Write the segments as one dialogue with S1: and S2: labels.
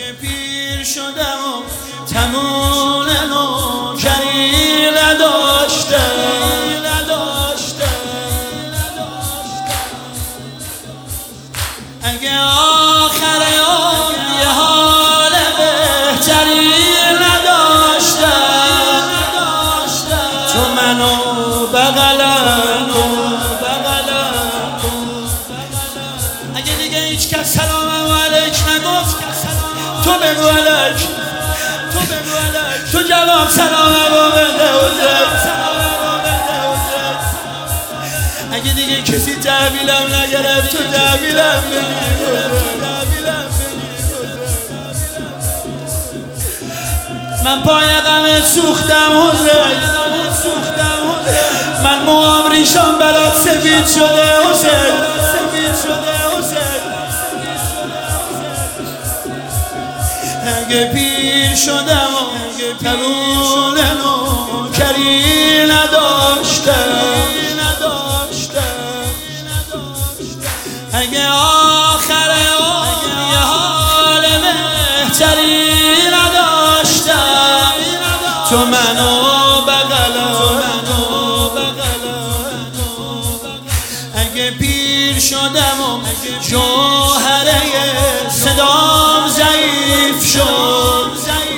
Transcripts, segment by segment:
S1: اگه پیر شدم و تموم نوکری نداشتم، اگه آخر اون یه حال بهتری نداشتم، تو منو بغلم کن، اگه دیگه هیچ کس سلام علیک نگفت تو بگو علیک، تو جواب سلاممو بده حسین، اگه دیگه کسی تحویلم نگرفت تو تحویلم بگیر، من پای غمت سوختم حسین، من موام ریشام برات سفید شده حسین، اگه پیر شدم و تموم نوکری نداشتم، اگه آخر اون یه حال بهتری نداشتم، تو منو بغلم، اگه پیر شدم و جوهره صدام ضعیف شد،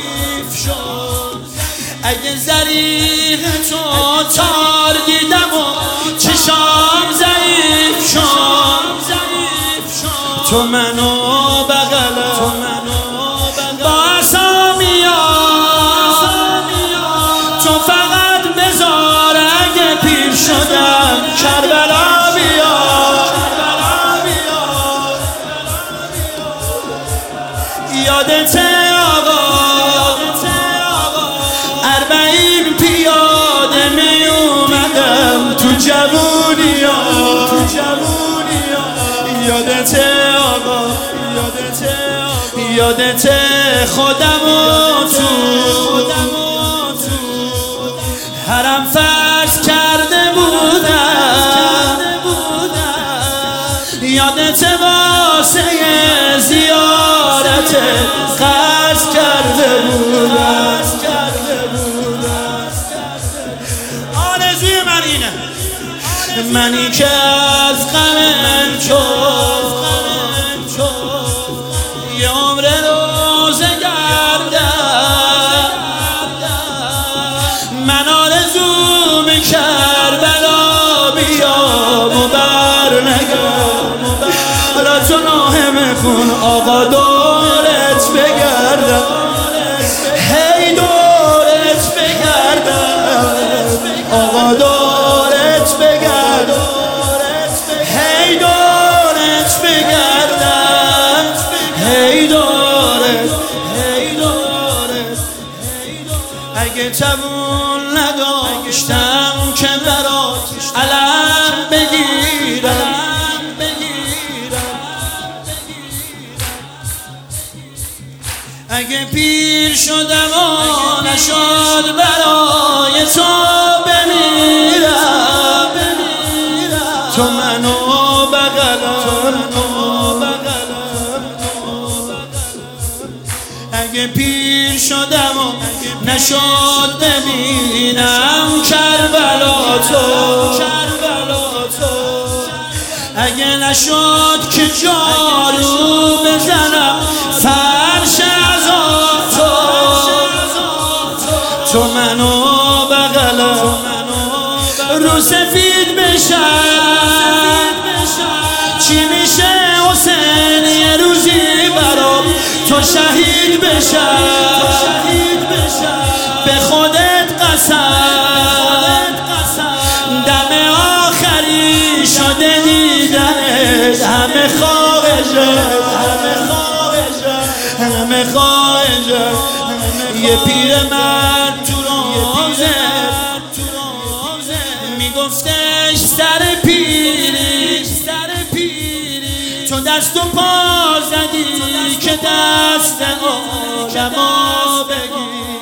S1: اگه زریق تو تار دیدم و چشام ضعیف شد، تو منو بغلم با اسامیام، تو فقط بذار اگه پیر شدم کربلا بیار، یادت آقا 40 پیاده می اومدم تو جوونیام، یادت آقا، یادت خودم و تو حرم فرض کرده بودم، یادت واسه زیارت قصد کرده بودم، آرزوی من اینه، منی که از غمم شد یه عمر روزه گردم، من آرزو کربلا بیام و بر نگم، حالا تو ناهم خون آقا دورت بگردم، هی دورت بگردم آقا دورت بگردم، هی دورت بگردم، هی دورت، اگه توان نداشتم که برات علم بگیرم، اگه پیر شدم و نشد برای تو بمیرم، تو منو بغلم، اگه پیر شدم و نشد ببینم کربلا تو، اگه نشد که جارو بزنم فرش عذاب تو منو بغلم، رو سفید بشم چی میشه حسین یه روزی برام تو شهید بشم، به خودت قسم دم آخری شده دیدنت، همه خواهشم، همه خواهشم، یه پیرمرد تو روزه میگفتش سر پیری تو دست و پا زدی که دست آدمو بگیر،